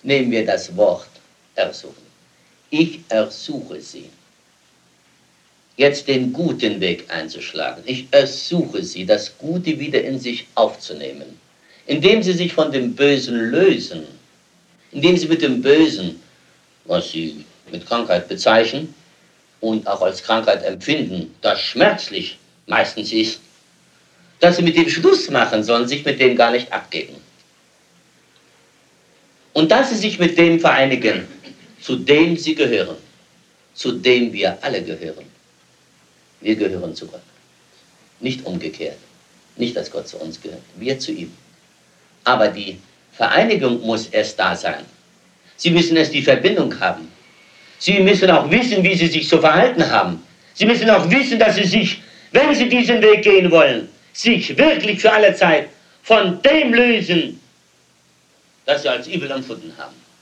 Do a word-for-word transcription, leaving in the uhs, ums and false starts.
Nehmen wir das Wort ersuchen. Ich ersuche Sie, jetzt den guten Weg einzuschlagen. Ich ersuche Sie, das Gute wieder in sich aufzunehmen, indem Sie sich von dem Bösen lösen, indem Sie mit dem Bösen, was Sie mit Krankheit bezeichnen und auch als Krankheit empfinden, das schmerzlich meistens ist, dass Sie mit dem Schluss machen sollen, sich mit dem gar nicht abgeben. Und dass Sie sich mit dem vereinigen, zu dem Sie gehören, zu dem wir alle gehören. Wir gehören zu Gott. Nicht umgekehrt. Nicht, dass Gott zu uns gehört. Wir zu ihm. Aber die Vereinigung muss erst da sein. Sie müssen erst die Verbindung haben. Sie müssen auch wissen, wie Sie sich zu verhalten haben. Sie müssen auch wissen, dass Sie sich, wenn Sie diesen Weg gehen wollen, sich wirklich für alle Zeit von dem lösen, das Sie als übel empfunden haben.